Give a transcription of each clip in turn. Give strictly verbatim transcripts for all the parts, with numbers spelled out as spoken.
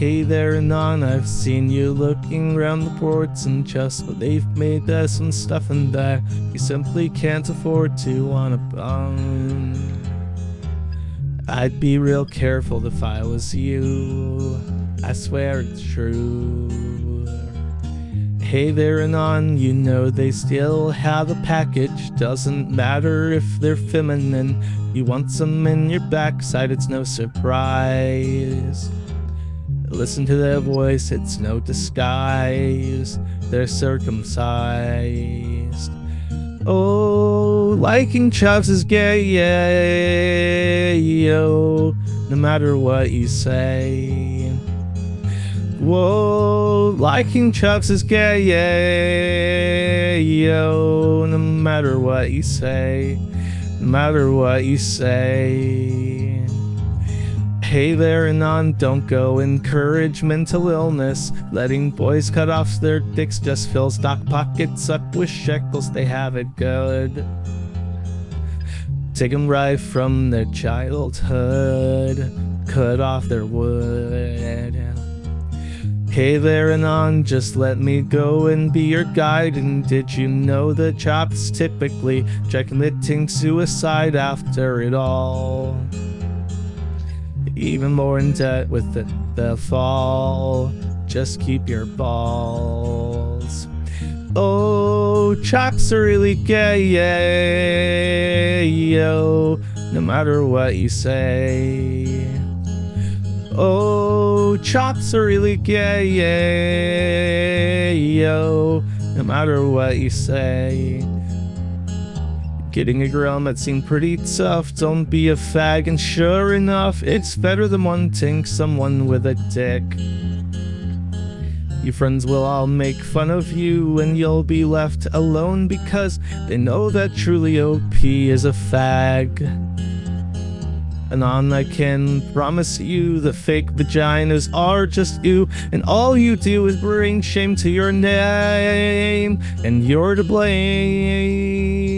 Hey there, Anon, I've seen you looking around the ports and chests, but they've made uh, some stuff in there you simply can't afford to on a bum. I'd be real careful if I was you, I swear it's true. Hey there, Anon, you know they still have a package. Doesn't matter if they're feminine, you want some in your backside, it's no surprise. Listen to their voice, it's no disguise, they're circumcised. Oh, liking chops is gay, yeah, yo, no matter what you say. Whoa, liking chops is gay, yeah, yo, no matter what you say, no matter what you say. Hey there, Anon, don't go encourage mental illness. Letting boys cut off their dicks just fills stock pockets up with shekels, they have it good. Take them right from their childhood, cut off their wood. Hey there, Anon, just let me go and be your guide. And did you know the chops typically try committing suicide after it all? Even more in debt with it, they'll fall. Just keep your balls. Oh, chops are really gay, yeah, yo, no matter what you say. Oh, chops are really gay, yeah, yo, no matter what you say. Getting a girl might seem pretty tough, don't be a fag, and sure enough, it's better than wanting someone with a dick. Your friends will all make fun of you, and you'll be left alone because they know that truly O P is a fag. Anon, I can promise you the fake vaginas are just you, and all you do is bring shame to your name, and you're to blame.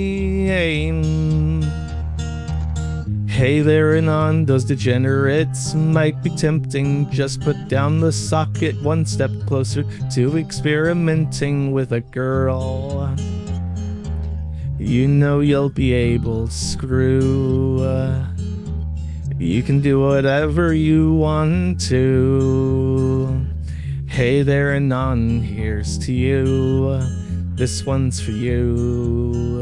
Hey there, Anon, those degenerates might be tempting. Just put down the socket one step closer to experimenting with a girl. You know you'll be able to screw. Uh, you can do whatever you want to. Hey there, Anon, here's to you. This one's for you.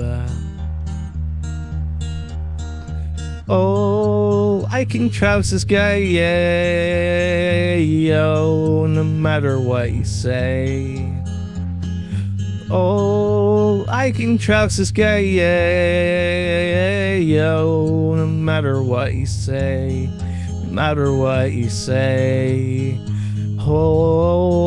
Oh, liking chops is gay, yeah, yo, no matter what you say. Oh, liking chops is gay, yeah, yo, no matter what you say, no matter what you say. Oh,